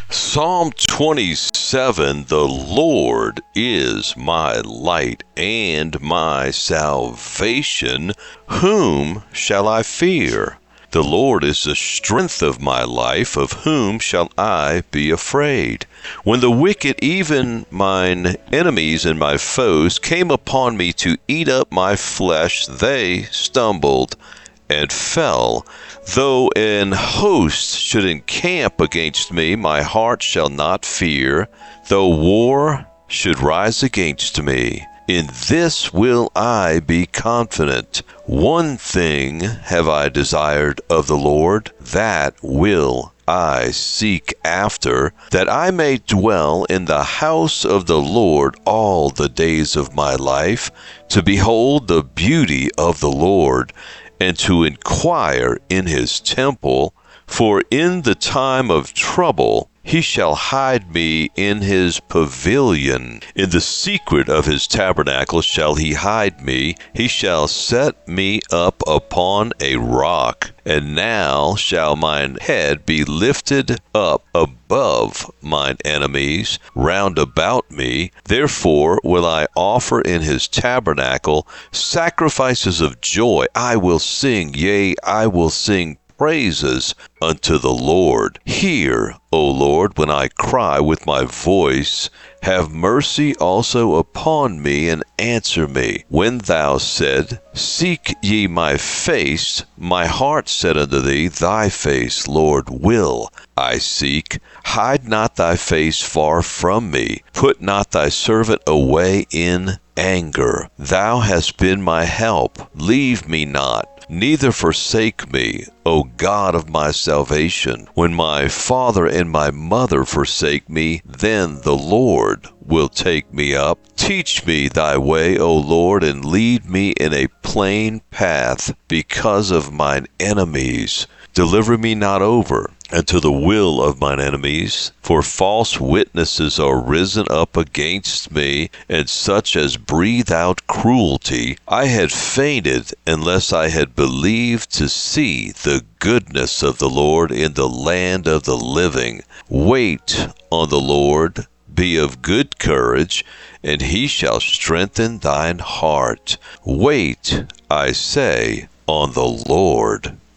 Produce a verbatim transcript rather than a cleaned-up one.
Psalm twenty-seven, the Lord is my light and my salvation. Whom shall I fear? The Lord is the strength of my life. Of whom shall I be afraid? When the wicked, even mine enemies and my foes, came upon me to eat up my flesh, they stumbled and fell. Though an host should encamp against me, my heart shall not fear. Though war should rise against me, in this will I be confident. One thing have I desired of the Lord, that will I seek after, that I may dwell in the house of the Lord all the days of my life, to behold the beauty of the Lord, and to inquire in his temple. For in the time of trouble he shall hide me in his pavilion. In the secret of his tabernacle shall he hide me. He shall set me up upon a rock. And now shall mine head be lifted up above mine enemies round about me. Therefore will I offer in his tabernacle sacrifices of joy. I will sing, yea, I will sing praises unto the Lord. Hear, O Lord, when I cry with my voice. Have mercy also upon me, and answer me. When thou said, Seek ye my face, my heart said unto thee, Thy face, Lord, will I seek. Hide not thy face far from me. Put not thy servant away in anger. Thou hast been my help. Leave me not, neither forsake me, O God of my salvation. When my father and my mother forsake me, then the Lord will take me up. Teach me thy way, O Lord, and lead me in a plain path because of mine enemies. Deliver me not over unto the will of mine enemies, for false witnesses are risen up against me, and such as breathe out cruelty. I had fainted unless I had believed to see the goodness of the Lord in the land of the living. Wait on the Lord, be of good courage, and he shall strengthen thine heart. Wait, I say, on the Lord.